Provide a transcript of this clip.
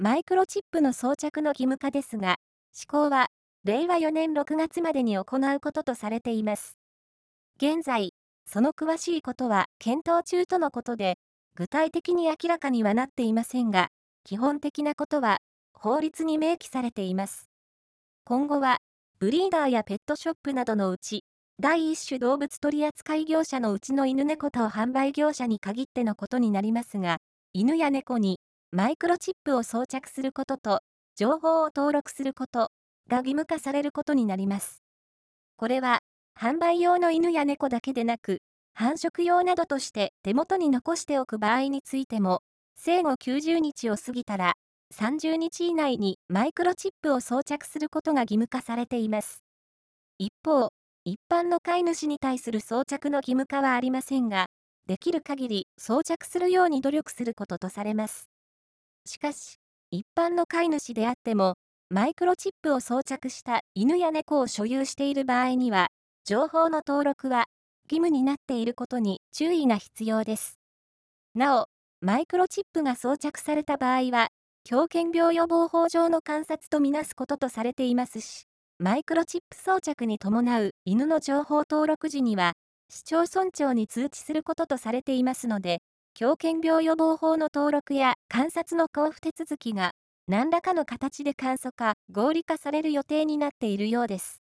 マイクロチップの装着の義務化ですが、施行は令和4年6月までに行うこととされています。現在、その詳しいことは検討中とのことで、具体的に明らかにはなっていませんが、基本的なことは法律に明記されています。今後は、ブリーダーやペットショップなどのうち、第一種動物取扱業者のうちの犬猫と販売業者に限ってのことになりますが、犬や猫にマイクロチップを装着することと、情報を登録することが義務化されることになります。これは、販売用の犬や猫だけでなく、繁殖用などとして手元に残しておく場合についても、生後90日を過ぎたら、30日以内にマイクロチップを装着することが義務化されています。一方、一般の飼い主に対する装着の義務化はありませんが、できる限り装着するように努力することとされます。しかし、一般の飼い主であっても、マイクロチップを装着した犬や猫を所有している場合には、情報の登録は義務になっていることに注意が必要です。なお、マイクロチップが装着された場合は、狂犬病予防法上の観察とみなすこととされていますし、マイクロチップ装着に伴う犬の情報登録時には、市町村長に通知することとされていますので、狂犬病予防法の登録や観察の交付手続きが、何らかの形で簡素化、合理化される予定になっているようです。